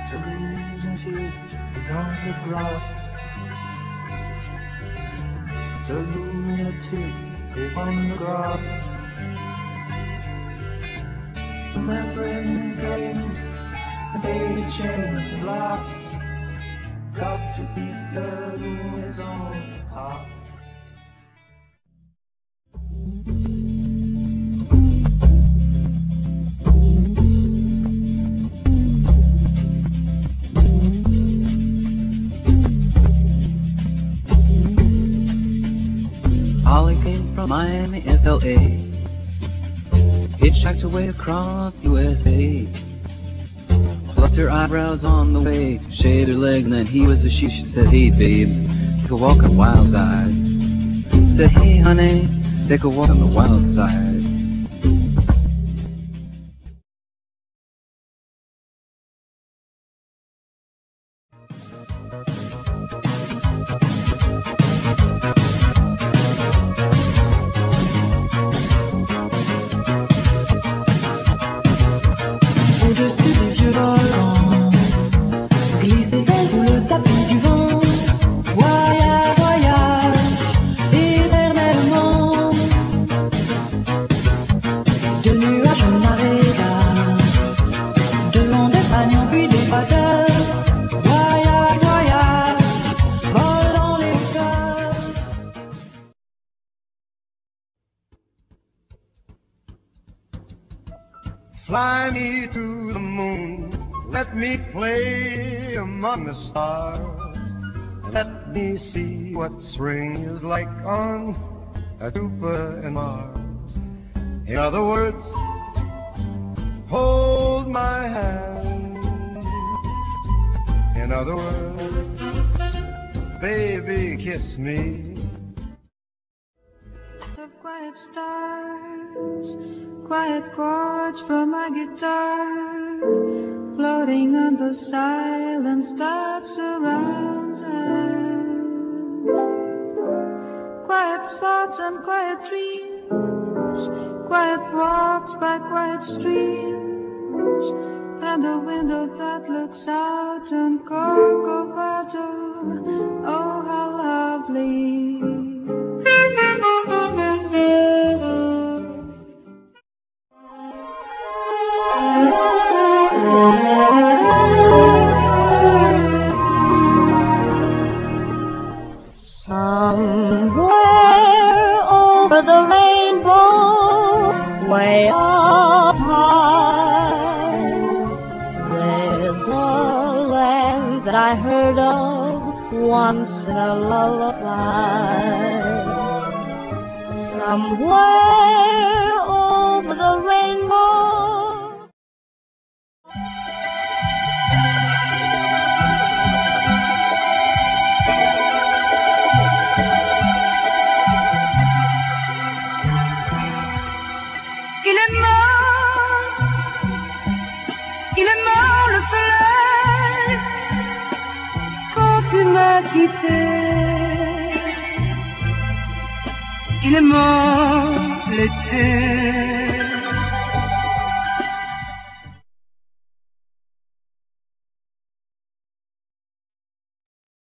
The lunatic is on the grass. The lunatic is on the grass. Remembering games and aging laughs. Got to beat the liaison heart. Holly came from Miami, FLA. Hitchhiked away across USA. Plucked her eyebrows on the way, shaved her leg, and then he was a she said, hey babe, take a walk on Wild Side. Said, hey honey, take a walk on the wild side. Fly me to the moon, let me play among the stars. Let me see what spring is like on Jupiter and Mars. In other words, hold my hand. In other words, baby, kiss me. Of quiet stars, quiet chords from my guitar, floating on the silence that surrounds us. Quiet thoughts and quiet dreams, quiet walks by quiet streams, and a window that looks out on Corcovado. Oh, how lovely. Somewhere over the rainbow, way up high, there's a land that I heard of once in a lullaby. Somewhere over the rainbow. Il est mort le soleil quand tu m'as quitté. Il est mort l'été